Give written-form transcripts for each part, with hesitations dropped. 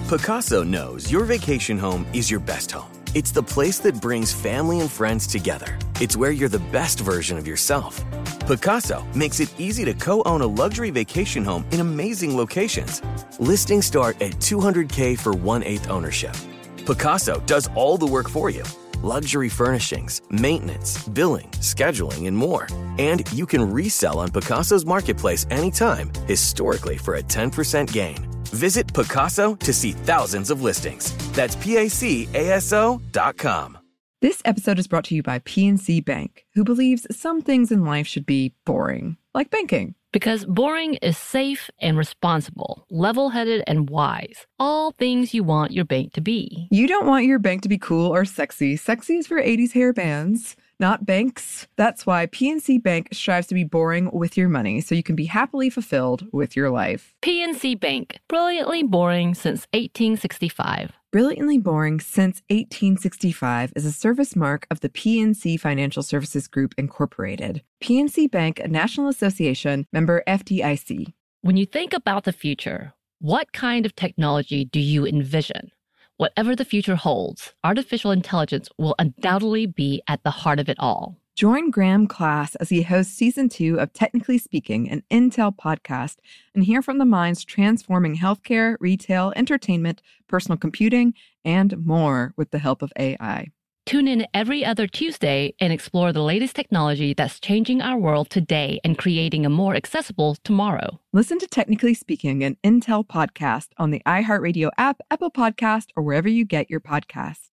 Pacaso knows your vacation home is your best home. It's the place that brings family and friends together. It's where you're the best version of yourself. Pacaso makes it easy to co-own a luxury vacation home in amazing locations. Listings start at $200K for 1/8 ownership. Pacaso does all the work for you. Luxury furnishings, maintenance, billing, scheduling, and more. And you can resell on Pacaso's marketplace anytime, historically for a 10% gain. Visit Pacaso to see thousands of listings. That's PACASO.com. This episode is brought to you by PNC Bank, who believes some things in life should be boring, like banking. Because boring is safe and responsible, level-headed and wise. All things you want your bank to be. You don't want your bank to be cool or sexy. Sexy is for 80s hair bands, not banks. That's why PNC Bank strives to be boring with your money so you can be happily fulfilled with your life. PNC Bank, brilliantly boring since 1865. Brilliantly Boring Since 1865 is a service mark of the PNC Financial Services Group, Incorporated. PNC Bank, a National Association, member FDIC. When you think about the future, what kind of technology do you envision? Whatever the future holds, artificial intelligence will undoubtedly be at the heart of it all. Join Graham Class as he hosts Season 2 of Technically Speaking, an Intel podcast, and hear from the minds transforming healthcare, retail, entertainment, personal computing, and more with the help of AI. Tune in every other Tuesday and explore the latest technology that's changing our world today and creating a more accessible tomorrow. Listen to Technically Speaking, an Intel podcast on the iHeartRadio app, Apple Podcast, or wherever you get your podcasts.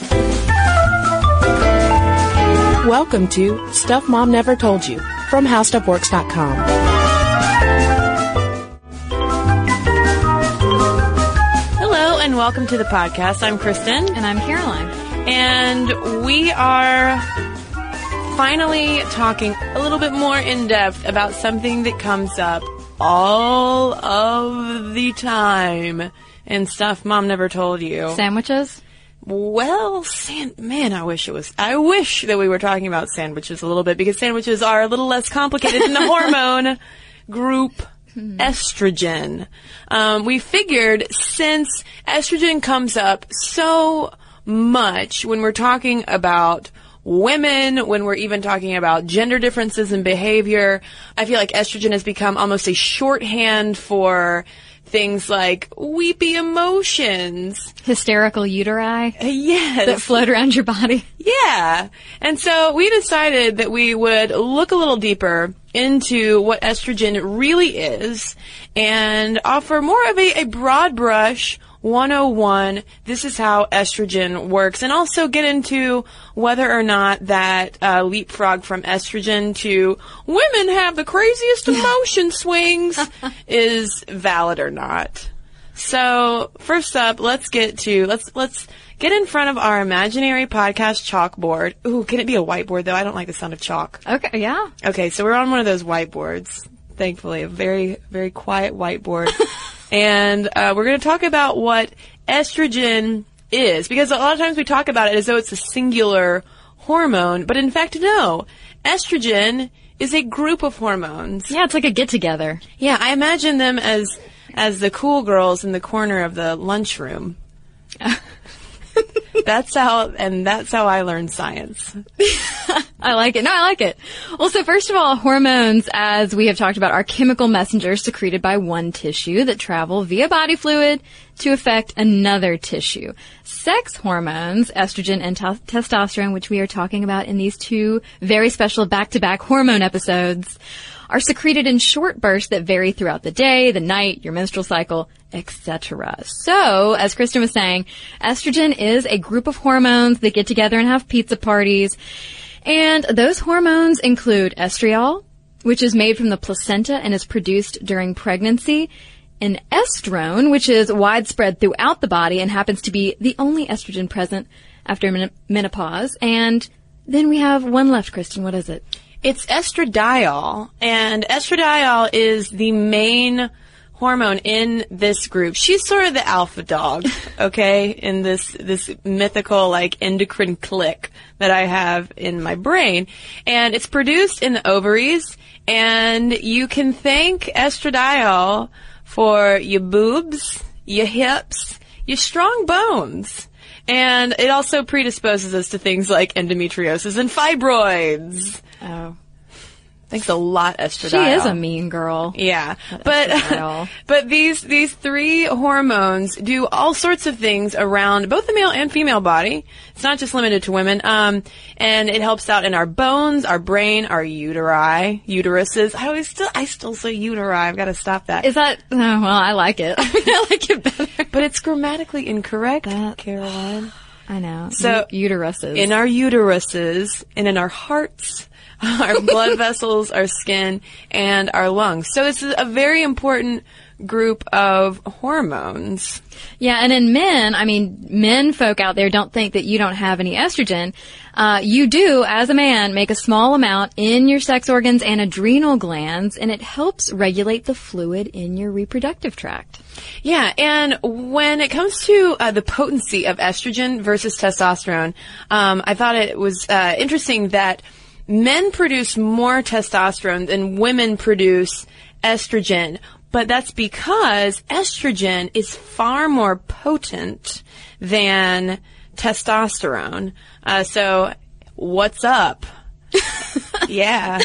Welcome to Stuff Mom Never Told You from HowStuffWorks.com. Hello and welcome to the podcast. I'm Kristen. And I'm Caroline. And we are finally talking a little bit more in depth about something that comes up all of the time in Stuff Mom Never Told You. Sandwiches? Well, man, I wish that we were talking about sandwiches a little bit, because sandwiches are a little less complicated than the hormone group estrogen. We figured since estrogen comes up so much when we're talking about women, when we're even talking about gender differences in behavior, I feel like estrogen has become almost a shorthand for things like weepy emotions. Hysterical uteri? Yes. That float around your body? Yeah. And so we decided that we would look a little deeper into what estrogen really is and offer more of a broad brush 101, this is how estrogen works, and also get into whether or not that leapfrog from estrogen to women have the craziest emotion swings is valid or not. So first up, let's get in front of our imaginary podcast chalkboard. Ooh, can it be a whiteboard though? I don't like the sound of chalk. Okay, yeah. Okay, so we're on one of those whiteboards. Thankfully, a very, very quiet whiteboard. And we're going to talk about what estrogen is, because a lot of times we talk about it as though it's a singular hormone, but in fact, no. Estrogen is a group of hormones. Yeah, it's like a get-together. Yeah, I imagine them as the cool girls in the corner of the lunchroom. That's how I learned science. I like it. No, I like it. Well, so first of all, hormones, as we have talked about, are chemical messengers secreted by one tissue that travel via body fluid to affect another tissue. Sex hormones, estrogen and testosterone, which we are talking about in these two very special back-to-back hormone episodes, are secreted in short bursts that vary throughout the day, the night, your menstrual cycle, etc. So, as Kristen was saying, estrogen is a group of hormones that get together and have pizza parties. And those hormones include estriol, which is made from the placenta and is produced during pregnancy, and estrone, which is widespread throughout the body and happens to be the only estrogen present after menopause. And then we have one left, Kristen. What is it? It's estradiol, and estradiol is the main hormone in this group. She's sort of the alpha dog, okay, in this mythical, like, endocrine clique that I have in my brain. And it's produced in the ovaries, and you can thank estradiol for your boobs, your hips, you strong bones. And it also predisposes us to things like endometriosis and fibroids. Oh. Thanks a lot, estradiol. She is a mean girl. Yeah. But these three hormones do all sorts of things around both the male and female body. It's not just limited to women. And it helps out in our bones, our brain, our uteruses. I still say uteri. I've got to stop that. Is that, oh, well, I like it. I like it better. But it's grammatically incorrect, Caroline. I know. So, uteruses. In our uteruses and in our hearts, our blood vessels, our skin, and our lungs. So it's a very important group of hormones. Yeah, and in men, I mean, men folk out there don't think that you don't have any estrogen. You do, as a man, make a small amount in your sex organs and adrenal glands, and it helps regulate the fluid in your reproductive tract. Yeah, and when it comes to the potency of estrogen versus testosterone, I thought it was interesting that men produce more testosterone than women produce estrogen, but that's because estrogen is far more potent than testosterone. So, what's up? Yeah.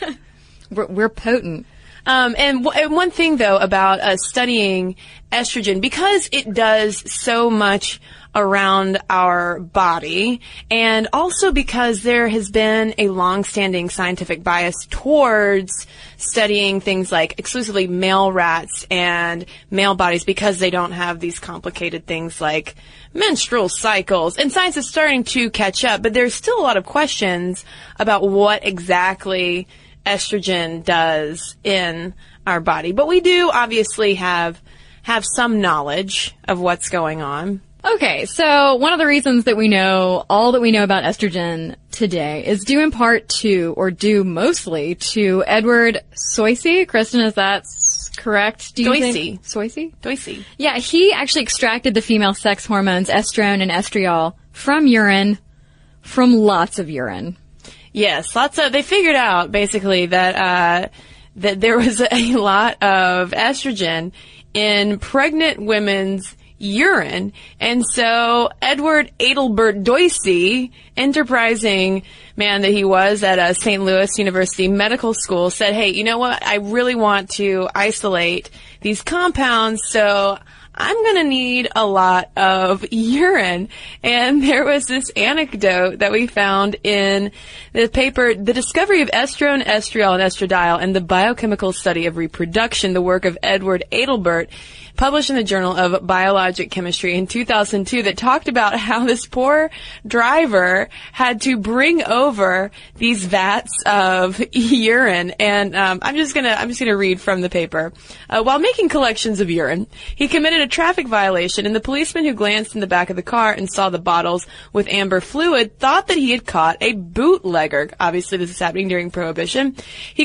We're potent. And one thing, though, about studying estrogen, because it does so much around our body, and also because there has been a long-standing scientific bias towards studying things like exclusively male rats and male bodies because they don't have these complicated things like menstrual cycles. And science is starting to catch up, but there's still a lot of questions about what exactly estrogen does in our body. But we do obviously have some knowledge of what's going on. Okay, so one of the reasons that we know all that we know about estrogen today is due in part to, or due mostly to, Edward Soisy. Kristen, is that correct? Do you think? Soisy? Doisy. Yeah, he actually extracted the female sex hormones estrone and estriol from urine, from lots of urine. Yes, they figured out basically that there was a lot of estrogen in pregnant women's urine. And so Edward Adelbert Doisy, enterprising man that he was at St. Louis University Medical School, said, hey, you know what? I really want to isolate these compounds, so I'm going to need a lot of urine. And there was this anecdote that we found in the paper, The Discovery of Estrone, Estriol, and Estradiol and the Biochemical Study of Reproduction, the work of Edward Adelbert, published in the Journal of Biologic Chemistry in 2002, that talked about how this poor driver had to bring over these vats of urine. And I'm just gonna read from the paper. While making collections of urine, he committed a traffic violation, and the policeman who glanced in the back of the car and saw the bottles with amber fluid thought that he had caught a bootlegger. Obviously, this is happening during Prohibition.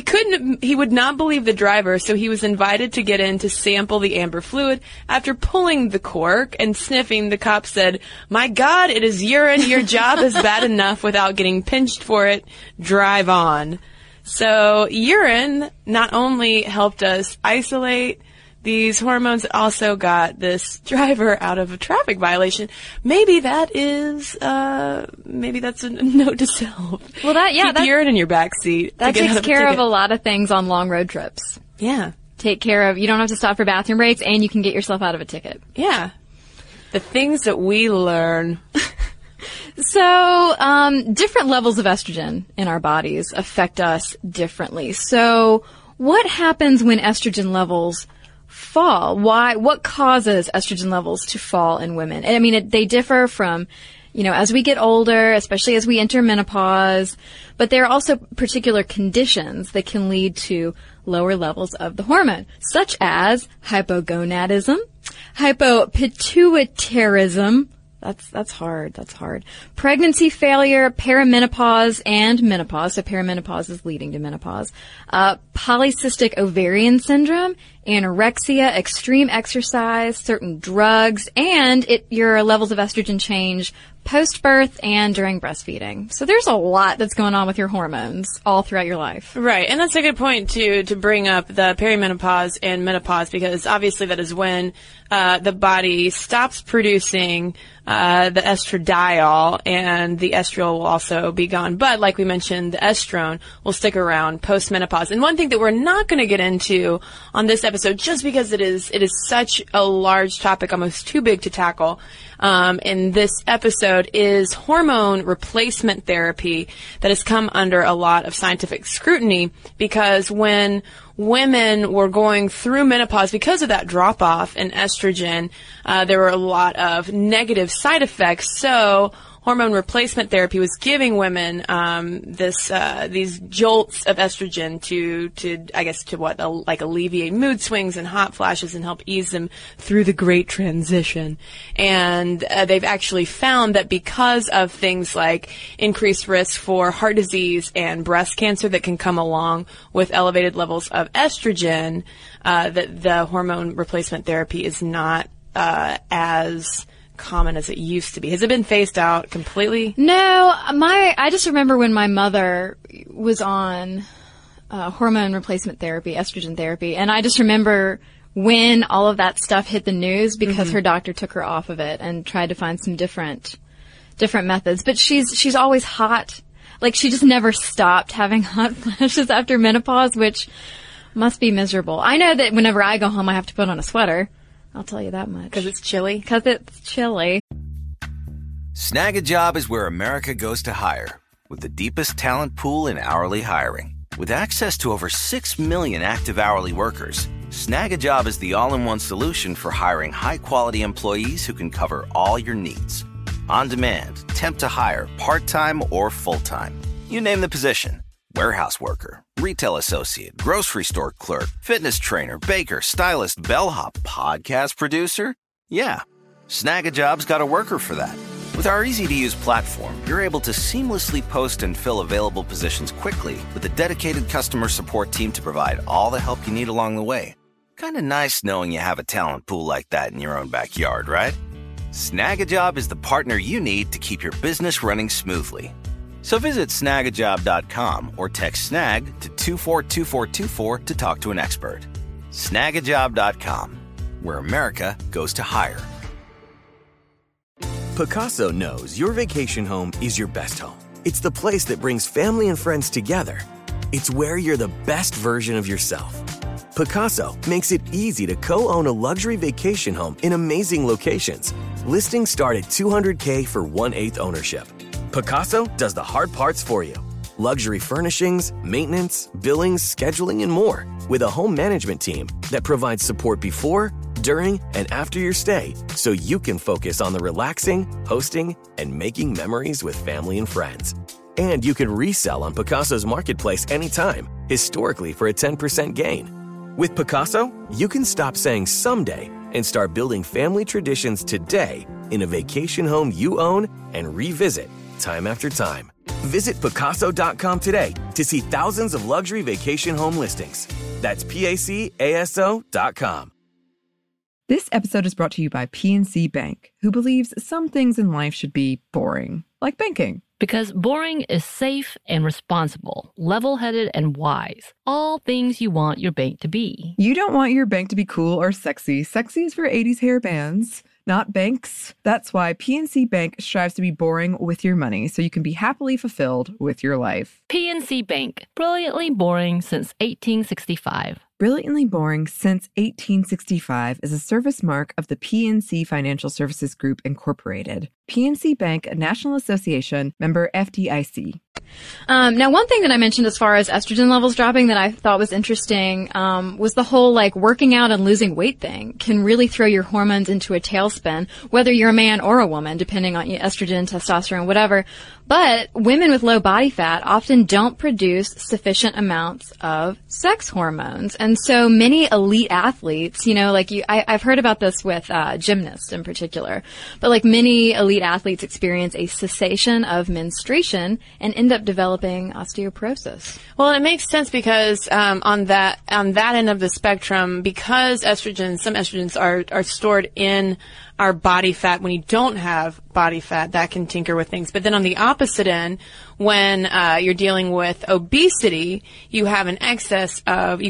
He would not believe the driver, so he was invited to get in to sample the amber fluid. After pulling the cork and sniffing, the cop said, "My God, it is urine. Your job is bad enough without getting pinched for it. Drive on." So urine not only helped us isolate these hormones, it also got this driver out of a traffic violation. Maybe that's a note to self. Well, keep urine in your backseat. That takes care of a lot of things on long road trips. Yeah. Take care of, you don't have to stop for bathroom breaks, and you can get yourself out of a ticket. Yeah. The things that we learn. So, different levels of estrogen in our bodies affect us differently. So, what happens when estrogen levels fall? What causes estrogen levels to fall in women? I mean, they differ from, as we get older, especially as we enter menopause, but there are also particular conditions that can lead to lower levels of the hormone, such as hypogonadism, hypopituitarism, that's hard, pregnancy failure, perimenopause, and menopause, so perimenopause is leading to menopause, polycystic ovarian syndrome, anorexia, extreme exercise, certain drugs, and your levels of estrogen change post-birth and during breastfeeding. So there's a lot that's going on with your hormones all throughout your life. Right, and that's a good point to bring up the perimenopause and menopause, because obviously that is when the body stops producing the estradiol, and the estriol will also be gone. But like we mentioned, the estrone will stick around post-menopause. And one thing that we're not going to get into on this episode, just because it is such a large topic, almost too big to tackle, in this episode, is hormone replacement therapy that has come under a lot of scientific scrutiny, because when women were going through menopause, because of that drop-off in estrogen, there were a lot of negative side effects. So hormone replacement therapy was giving women these jolts of estrogen to alleviate mood swings and hot flashes and help ease them through the great transition. And they've actually found that because of things like increased risk for heart disease and breast cancer that can come along with elevated levels of estrogen, that the hormone replacement therapy is not as common as it used to be. Has it been phased out completely? No, I just remember when my mother was on hormone replacement therapy, estrogen therapy, and I just remember when all of that stuff hit the news, because her doctor took her off of it and tried to find some different methods. But she's always hot. Like, she just never stopped having hot flashes after menopause, which must be miserable. I know that whenever I go home, I have to put on a sweater. I'll tell you that much. Because it's chilly? Because it's chilly. Snag a Job is where America goes to hire, with the deepest talent pool in hourly hiring. With access to over 6 million active hourly workers, Snag a Job is the all-in-one solution for hiring high-quality employees who can cover all your needs. On demand, temp to hire, part-time or full-time. You name the position. Warehouse worker, retail associate, grocery store clerk, fitness trainer, baker, stylist, bellhop, podcast producer. Yeah, Snag a Job's got a worker for that. With our easy-to-use platform, you're able to seamlessly post and fill available positions quickly with a dedicated customer support team to provide all the help you need along the way. Kind of nice knowing you have a talent pool like that in your own backyard, right? Snag a Job is the partner you need to keep your business running smoothly. So visit snagajob.com or text SNAG to 242424 to talk to an expert. Snagajob.com, where America goes to hire. Pacaso knows your vacation home is your best home. It's the place that brings family and friends together. It's where you're the best version of yourself. Pacaso makes it easy to co-own a luxury vacation home in amazing locations. Listings start at $200K for 1/8 ownership. Pacaso does the hard parts for you. Luxury furnishings, maintenance, billings, scheduling, and more. With a home management team that provides support before, during, and after your stay, so you can focus on the relaxing, hosting, and making memories with family and friends. And you can resell on Pacaso's marketplace anytime, historically for a 10% gain. With Pacaso, you can stop saying someday and start building family traditions today in a vacation home you own and revisit time after time. Visit Pacaso.com today to see thousands of luxury vacation home listings. That's PACASO.com. This episode is brought to you by PNC Bank, who believes some things in life should be boring, like banking. Because boring is safe and responsible, level-headed and wise. All things you want your bank to be. You don't want your bank to be cool or sexy. Sexy is for 80s hair bands, not banks. That's why PNC Bank strives to be boring with your money so you can be happily fulfilled with your life. PNC Bank, brilliantly boring since 1865. Brilliantly Boring Since 1865 is a service mark of the PNC Financial Services Group, Incorporated. PNC Bank, a National Association, member FDIC. Now, one thing that I mentioned as far as estrogen levels dropping that I thought was interesting was the whole, working out and losing weight thing can really throw your hormones into a tailspin, whether you're a man or a woman, depending on estrogen, testosterone, whatever. But women with low body fat often don't produce sufficient amounts of sex hormones. And so many elite athletes, I've heard about this with gymnasts in particular, but many elite athletes experience a cessation of menstruation and end up up developing osteoporosis. Well, it makes sense because on that end of the spectrum, because some estrogens are stored in our body fat. When you don't have body fat, that can tinker with things. But then on the opposite end, when you're dealing with obesity, you can have an excess of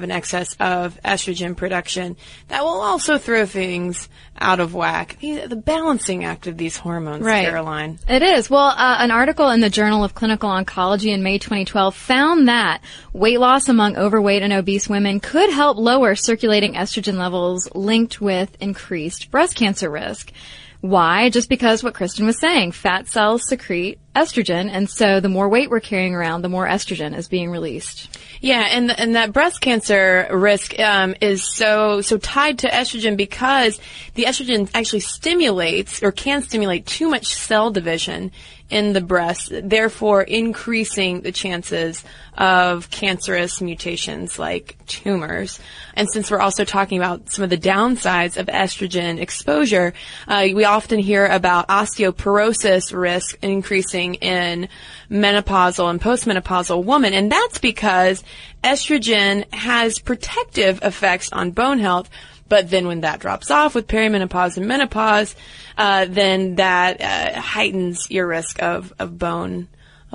estrogen production that will also throw things out of whack. The balancing act of these hormones, right. Caroline. It is. Well, an article in the Journal of Clinical Oncology in May 2012 found that weight loss among overweight and obese women could help lower circulating estrogen levels linked with increased breast cancer risk. Why? Just because what Kristen was saying, fat cells secrete estrogen, and so the more weight we're carrying around, the more estrogen is being released. Yeah, and that breast cancer risk is so tied to estrogen because the estrogen actually stimulates or can stimulate too much cell division in the breast, therefore increasing the chances of cancerous mutations like tumors. And since we're also talking about some of the downsides of estrogen exposure, we often hear about osteoporosis risk increasing in menopausal and postmenopausal women, and that's because estrogen has protective effects on bone health. But then when that drops off with perimenopause and menopause, then that heightens your risk of bone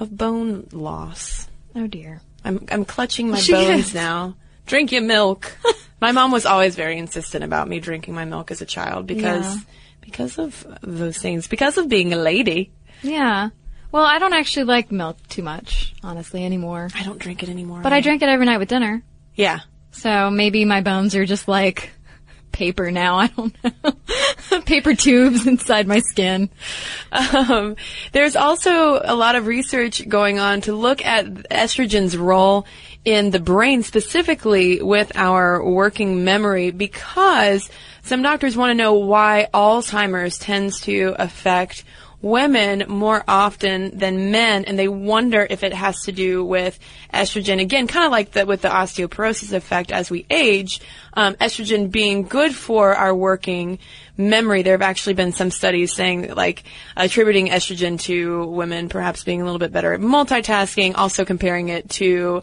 loss. Oh dear. I'm clutching my bones now. Drink your milk. My mom was always very insistent about me drinking my milk as a child because of those things, because of being a lady. Yeah. Well, I don't actually like milk too much, honestly, anymore. I don't drink it anymore. But I drink it every night with dinner. Yeah. So maybe my bones are just like paper now. I don't know. Paper tubes inside my skin. There's also a lot of research going on to look at estrogen's role in the brain, specifically with our working memory, because some doctors want to know why Alzheimer's tends to affect women more often than men, and they wonder if it has to do with estrogen. Again, kind of like with the osteoporosis effect as we age, estrogen being good for our working memory. There have actually been some studies saying, like, attributing estrogen to women perhaps being a little bit better at multitasking, also comparing it to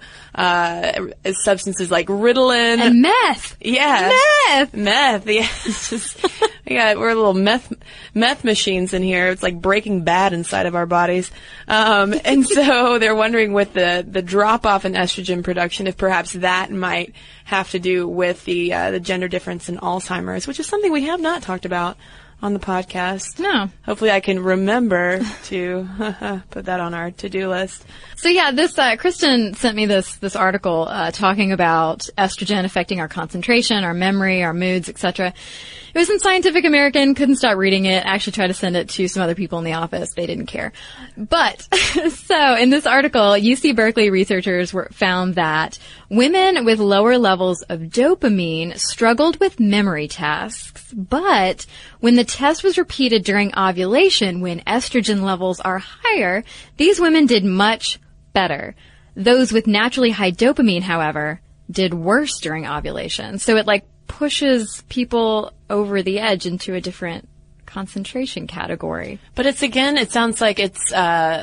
substances like Ritalin. And meth! Yeah. Meth! Yeah. It's just, we're little meth machines in here. It's like Breaking Bad inside of our bodies. And so they're wondering with the drop-off in estrogen production, if perhaps that might have to do with the gender difference in Alzheimer's, which is something we have not talked about on the podcast. No. Hopefully I can remember to put that on our to-do list. So yeah, this Kristen sent me this article talking about estrogen affecting our concentration, our memory, our moods, etc. It was in Scientific American, couldn't stop reading it. I actually tried to send it to some other people in the office. They didn't care. But, so in this article, UC Berkeley researchers found that women with lower levels of dopamine struggled with memory tasks. But when the test was repeated during ovulation, when estrogen levels are higher, these women did much better. Those with naturally high dopamine, however, did worse during ovulation. So it pushes people over the edge into a different concentration category. But it sounds like it's,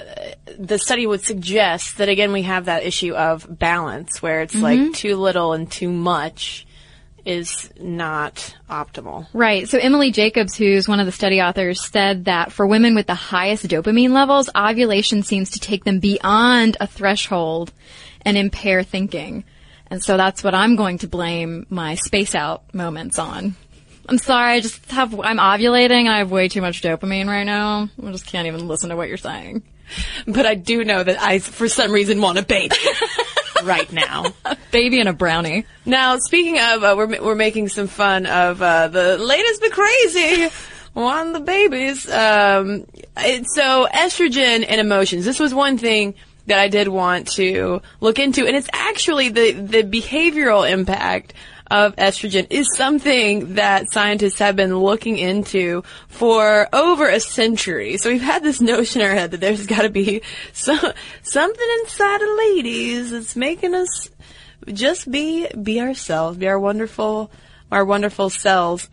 the study would suggest that again we have that issue of balance where it's like too little and too much is not optimal. Right. So Emily Jacobs, who's one of the study authors, said that for women with the highest dopamine levels, ovulation seems to take them beyond a threshold and impair thinking. And so that's what I'm going to blame my space out moments on. I'm sorry, I'm ovulating and I have way too much dopamine right now. I just can't even listen to what you're saying. But I do know that I, for some reason, want a baby right now. A baby and a brownie. Now, speaking of, we're making some fun of the latest but crazy on the babies. So estrogen and emotions. This was one thing that I did want to look into, and it's actually the behavioral impact of estrogen is something that scientists have been looking into for over a century. So we've had this notion in our head that there's got to be something inside of ladies that's making us just be ourselves, be our wonderful selves.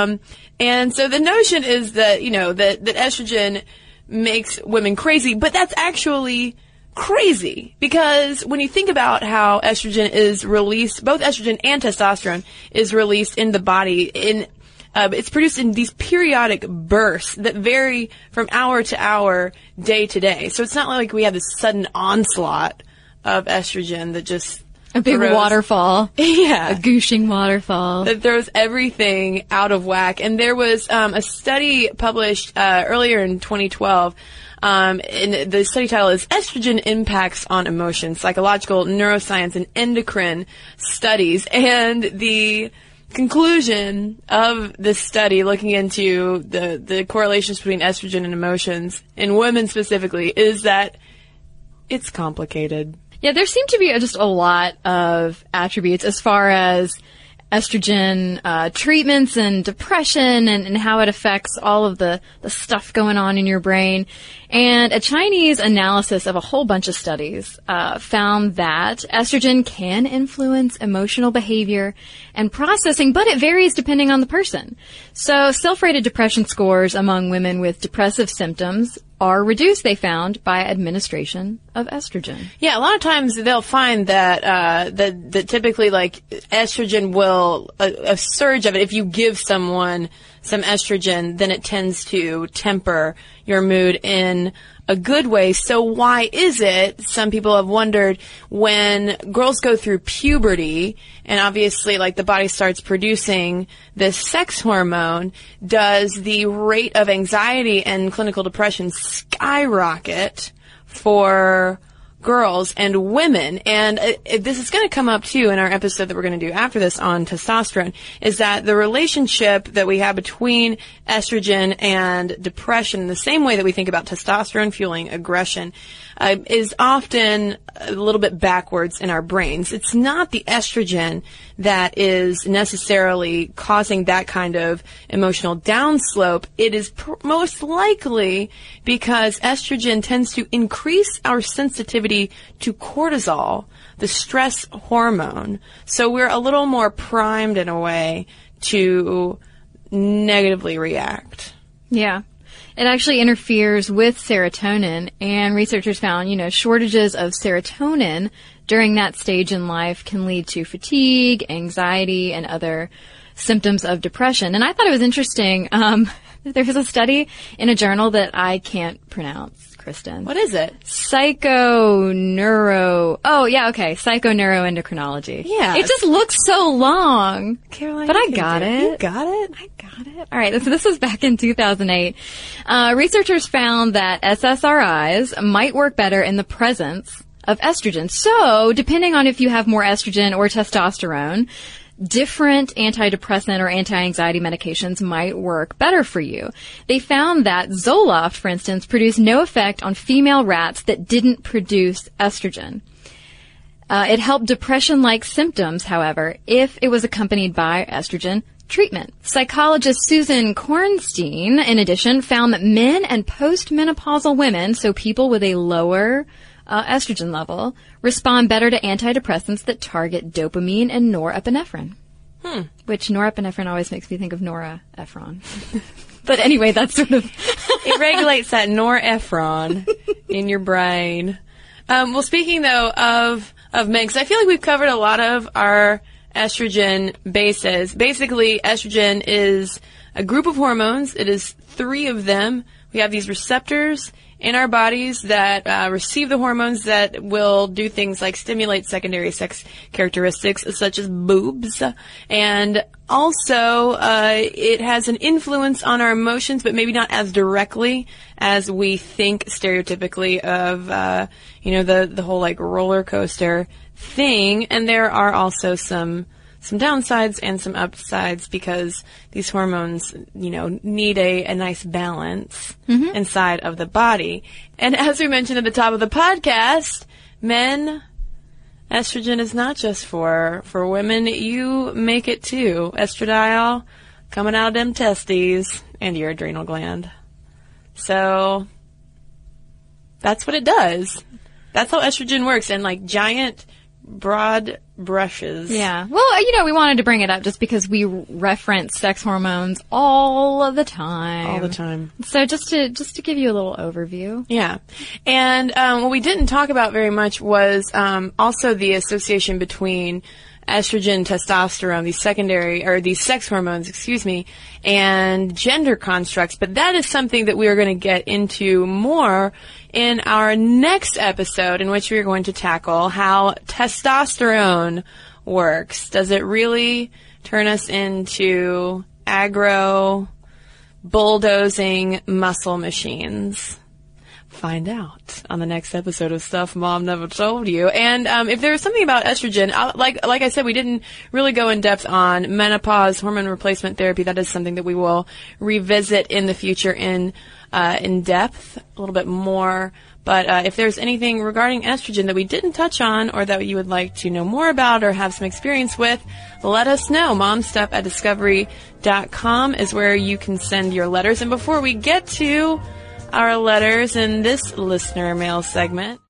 And so the notion is that, that estrogen makes women crazy, but that's actually crazy, because when you think about how estrogen is released, both estrogen and testosterone is released in the body it's produced in these periodic bursts that vary from hour to hour, day to day. So it's not like we have this sudden onslaught of estrogen that just a big waterfall. Yeah. A gooshing waterfall. That throws everything out of whack. And there was a study published earlier in 2012. And the study title is Estrogen Impacts on Emotions, Psychological, Neuroscience, and Endocrine Studies. And the conclusion of this study, looking into the correlations between estrogen and emotions in women specifically, is that it's complicated. Yeah, there seem to be just a lot of attributes as far as estrogen treatments and depression and how it affects all of the stuff going on in your brain. And a Chinese analysis of a whole bunch of studies found that estrogen can influence emotional behavior and processing, but it varies depending on the person. So self-rated depression scores among women with depressive symptoms are reduced, they found, by administration of estrogen. Yeah, a lot of times they'll find that that typically, like, estrogen will a surge of it. If you give someone some estrogen, then it tends to temper your mood in a good way. So why is it, some people have wondered, when girls go through puberty and obviously, like, the body starts producing this sex hormone, does the rate of anxiety and clinical depression skyrocket for girls and women? And this is going to come up too in our episode that we're going to do after this on testosterone, is that the relationship that we have between estrogen and depression, the same way that we think about testosterone fueling aggression, is often a little bit backwards in our brains. It's not the estrogen that is necessarily causing that kind of emotional downslope. It is most likely because estrogen tends to increase our sensitivity to cortisol, the stress hormone. So we're a little more primed in a way to negatively react. Yeah. It actually interferes with serotonin, and researchers found, shortages of serotonin during that stage in life can lead to fatigue, anxiety, and other symptoms of depression. And I thought it was interesting. There was a study in a journal that I can't pronounce, Kristen. What is it? Psychoneuroendocrinology. Yeah. It just looks so long. Caroline, but I got it. You got it? I got it. All right. So this was back in 2008. Researchers found that SSRIs might work better in the presence of estrogen. So depending on if you have more estrogen or testosterone, different antidepressant or anti-anxiety medications might work better for you. They found that Zoloft, for instance, produced no effect on female rats that didn't produce estrogen. It helped depression-like symptoms, however, if it was accompanied by estrogen treatment. Psychologist Susan Kornstein, in addition, found that men and postmenopausal women, so people with a lower estrogen level, respond better to antidepressants that target dopamine and norepinephrine. Which norepinephrine always makes me think of Nora Ephron. But anyway, that's sort of... It regulates that norepinephrine in your brain. Well, speaking, though, of men, because I feel like we've covered a lot of our estrogen bases. Basically, estrogen is a group of hormones. It is 3 of them. We have these receptors in our bodies that receive the hormones that will do things like stimulate secondary sex characteristics such as boobs. And also, it has an influence on our emotions, but maybe not as directly as we think stereotypically of, the whole, like, roller coaster thing. And there are also some downsides and some upsides because these hormones, need a nice balance inside of the body. And as we mentioned at the top of the podcast, men, estrogen is not just for women. You make it too. Estradiol coming out of them testes and your adrenal gland. So that's what it does. That's how estrogen works. And, like, giant broad brushes. Yeah. Well, you know, we wanted to bring it up just because we reference sex hormones all of the time. All the time. So just to give you a little overview. Yeah. And what we didn't talk about very much was also the association between estrogen, testosterone, these sex hormones, and gender constructs. But that is something that we are going to get into more in our next episode, in which we are going to tackle how testosterone works. Does it really turn us into aggro, bulldozing muscle machines? Find out on the next episode of Stuff Mom Never Told You. And if there's something about estrogen, like I said, we didn't really go in depth on menopause, hormone replacement therapy. That is something that we will revisit in the future in depth, a little bit more. But if there's anything regarding estrogen that we didn't touch on, or that you would like to know more about or have some experience with, let us know. momstuff@discovery.com is where you can send your letters. And before we get to our letters in this listener mail segment,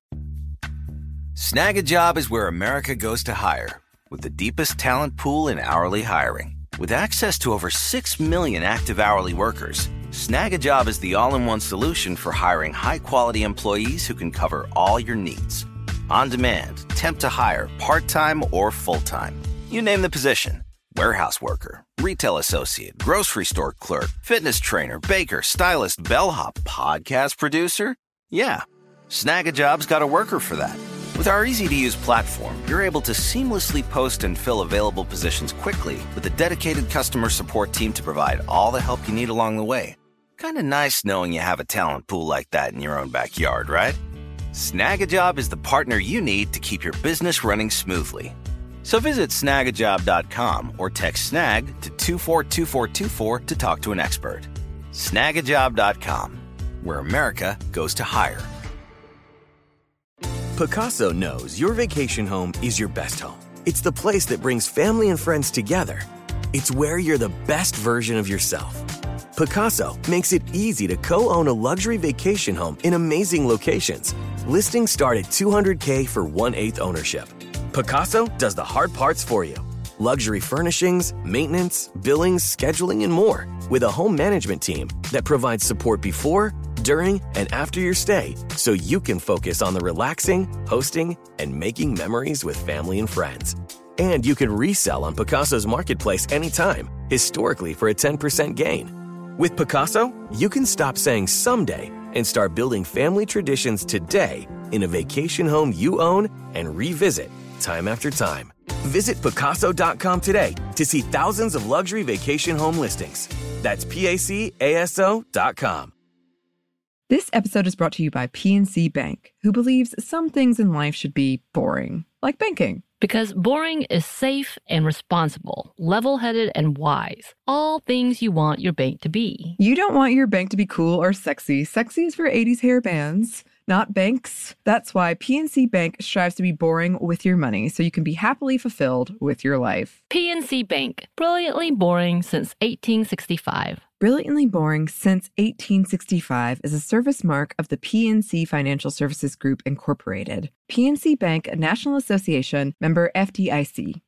Snag a Job is where America goes to hire, with the deepest talent pool in hourly hiring. With access to over 6 million active hourly workers, Snag a Job is the all-in-one solution for hiring high-quality employees who can cover all your needs. On demand, temp to hire, part-time or full-time. You name the position. Warehouse worker, retail associate, grocery store clerk, fitness trainer, baker, stylist, bellhop, podcast producer. Yeah, Snag a Job's got a worker for that. With our easy-to-use platform, you're able to seamlessly post and fill available positions quickly with a dedicated customer support team to provide all the help you need along the way. Kind of nice knowing you have a talent pool like that in your own backyard, right? Snag a Job is the partner you need to keep your business running smoothly. So visit snagajob.com or text SNAG to 242424 to talk to an expert. Snagajob.com, where America goes to hire. Pacaso knows your vacation home is your best home. It's the place that brings family and friends together. It's where you're the best version of yourself. Pacaso makes it easy to co-own a luxury vacation home in amazing locations. Listings start at $200K for 1/8 ownership. Pacaso does the hard parts for you. Luxury furnishings, maintenance, billings, scheduling, and more. With a home management team that provides support before, during, and after your stay, so you can focus on the relaxing, hosting, and making memories with family and friends. And you can resell on Pacaso's marketplace anytime, historically for a 10% gain. With Pacaso, you can stop saying someday and start building family traditions today in a vacation home you own and revisit time after time. Visit Pacaso.com today to see thousands of luxury vacation home listings. That's PACASO.com. This episode is brought to you by PNC Bank, who believes some things in life should be boring, like banking. Because boring is safe and responsible, level-headed and wise. All things you want your bank to be. You don't want your bank to be cool or sexy. Sexy is for 80s hair bands, not banks. That's why PNC Bank strives to be boring with your money so you can be happily fulfilled with your life. PNC Bank, brilliantly boring since 1865. Brilliantly Boring Since 1865 is a service mark of the PNC Financial Services Group, Incorporated. PNC Bank, a National Association, member FDIC.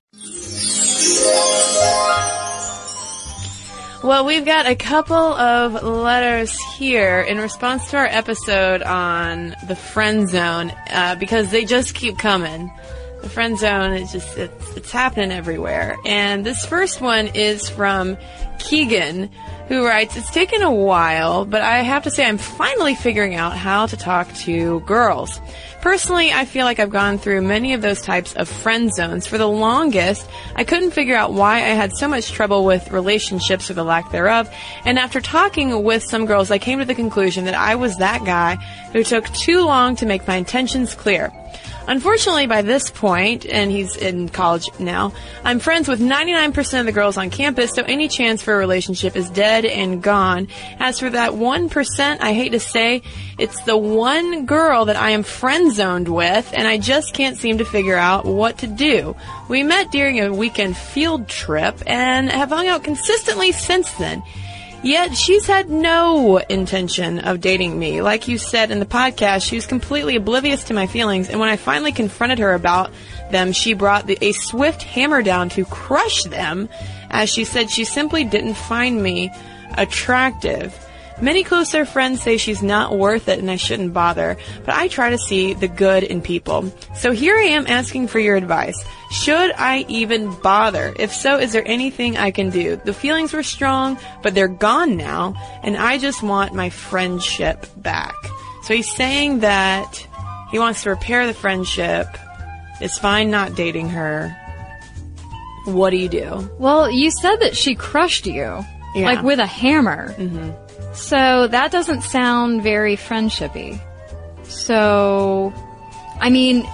Well, we've got a couple of letters here in response to our episode on the friend zone, because they just keep coming. The friend zone is just, it's happening everywhere. And this first one is from Keegan, who writes, "It's taken a while, but I have to say I'm finally figuring out how to talk to girls. Personally, I feel like I've gone through many of those types of friend zones. For the longest, I couldn't figure out why I had so much trouble with relationships or the lack thereof. And after talking with some girls, I came to the conclusion that I was that guy who took too long to make my intentions clear. Unfortunately, by this point, and he's in college now, I'm friends with 99% of the girls on campus, so any chance for a relationship is dead and gone. As for that 1%, I hate to say, it's the one girl that I am friend-zoned with, and I just can't seem to figure out what to do. We met during a weekend field trip and have hung out consistently since then. Yet she's had no intention of dating me. Like you said in the podcast, she was completely oblivious to my feelings, and when I finally confronted her about them, she brought a swift hammer down to crush them, as she said she simply didn't find me attractive. Many closer friends say she's not worth it and I shouldn't bother, but I try to see the good in people. So here I am asking for your advice. Should I even bother? If so, is there anything I can do? The feelings were strong, but they're gone now, and I just want my friendship back. So he's saying that he wants to repair the friendship. It's fine not dating her. What do you do? Well, you said that she crushed you, like with a hammer. Mm-hmm. So that doesn't sound very friendshipy. So, I mean,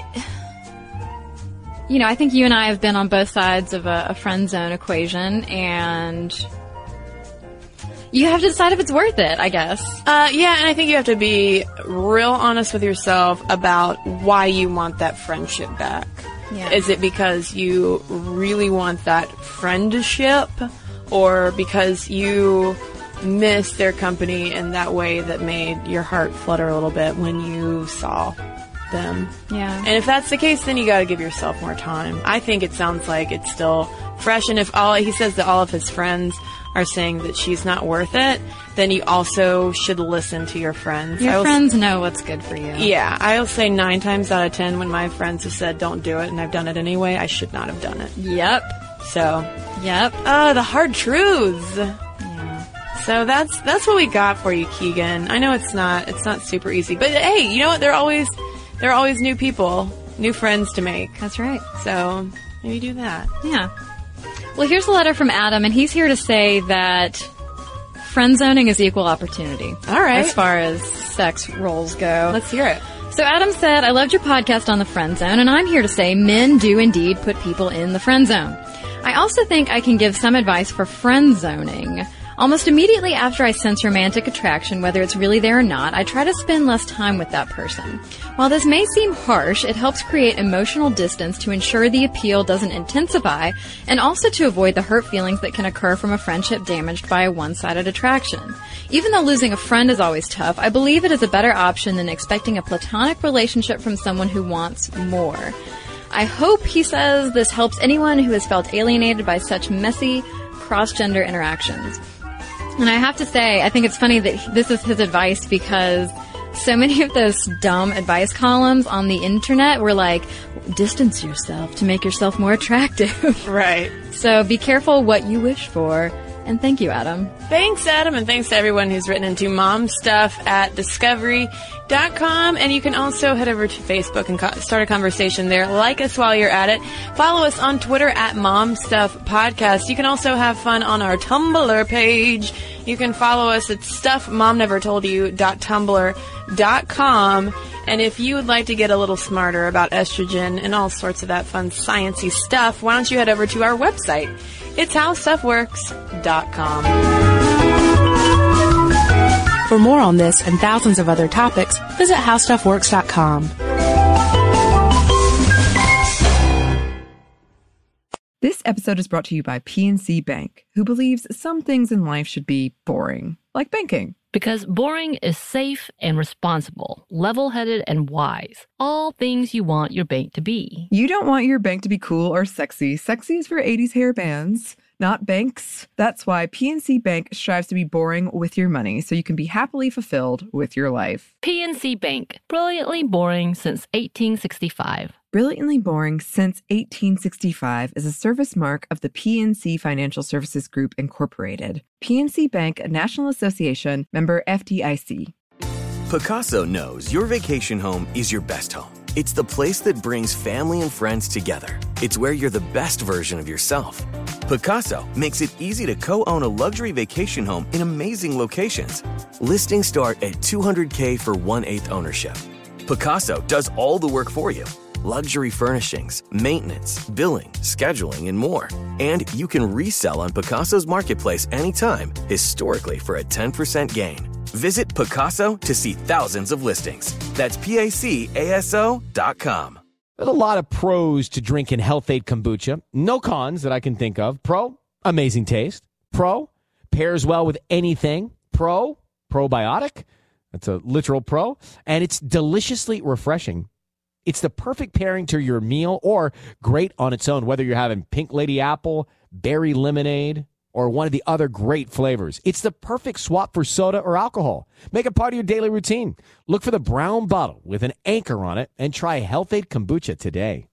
I think you and I have been on both sides of a friend zone equation, and you have to decide if it's worth it, I guess. Yeah, and I think you have to be real honest with yourself about why you want that friendship back. Yeah. Is it because you really want that friendship, or because you miss their company in that way that made your heart flutter a little bit when you saw them? Yeah. And if that's the case, then you gotta give yourself more time. I think it sounds like it's still fresh, and if he says that all of his friends are saying that she's not worth it, then you also should listen to your friends. Your friends know what's good for you. Yeah, I'll say 9 times out of 10 when my friends have said don't do it and I've done it anyway, I should not have done it. Yep. So. Yep. The hard truths. So that's what we got for you, Keegan. I know it's not super easy, but hey, you know what? There are always new people, new friends to make. That's right. So maybe do that. Yeah. Well, here's a letter from Adam, and he's here to say that friend zoning is equal opportunity. All right. As far as sex roles go. Let's hear it. So Adam said, I loved your podcast on the friend zone, and I'm here to say men do indeed put people in the friend zone. I also think I can give some advice for friend zoning. Almost immediately after I sense romantic attraction, whether it's really there or not, I try to spend less time with that person. While this may seem harsh, it helps create emotional distance to ensure the appeal doesn't intensify, and also to avoid the hurt feelings that can occur from a friendship damaged by a one-sided attraction. Even though losing a friend is always tough, I believe it is a better option than expecting a platonic relationship from someone who wants more. I hope, he says, this helps anyone who has felt alienated by such messy, cross-gender interactions. And I have to say, I think it's funny that this is his advice because so many of those dumb advice columns on the internet were like, distance yourself to make yourself more attractive. Right. So be careful what you wish for. And thank you, Adam. Thanks, Adam, and thanks to everyone who's written into momstuff@discovery.com. And you can also head over to Facebook and start a conversation there. Like us while you're at it. Follow us on Twitter @momstuffpodcast. You can also have fun on our Tumblr page. You can follow us at stuffmomnevertoldyou.tumblr.com. And if you would like to get a little smarter about estrogen and all sorts of that fun sciencey stuff, why don't you head over to our website? It's howstuffworks.com. For more on this and thousands of other topics, visit howstuffworks.com. This episode is brought to you by PNC Bank, who believes some things in life should be boring, like banking. Because boring is safe and responsible, level-headed and wise. All things you want your bank to be. You don't want your bank to be cool or sexy. Sexy is for 80s hair bands, not banks. That's why PNC Bank strives to be boring with your money so you can be happily fulfilled with your life. PNC Bank, brilliantly boring since 1865. Brilliantly Boring Since 1865 is a service mark of the PNC Financial Services Group, Incorporated. PNC Bank, a National Association, member FDIC. Pacaso knows your vacation home is your best home. It's the place that brings family and friends together. It's where you're the best version of yourself. Pacaso makes it easy to co-own a luxury vacation home in amazing locations. Listings start at $200K for 1/8 ownership. Pacaso does all the work for you. Luxury furnishings, maintenance, billing, scheduling, and more. And you can resell on Pacaso's marketplace anytime, historically for a 10% gain. Visit Pacaso to see thousands of listings. That's PACASO.com. There's a lot of pros to drinking Health-Ade kombucha. No cons that I can think of. Pro, amazing taste. Pro, Pairs well with anything. Probiotic. That's a literal pro. And it's deliciously refreshing. It's the perfect pairing to your meal or great on its own, whether you're having pink lady apple, berry lemonade, or one of the other great flavors. It's the perfect swap for soda or alcohol. Make it part of your daily routine. Look for the brown bottle with an anchor on it and try Health-Ade Kombucha today.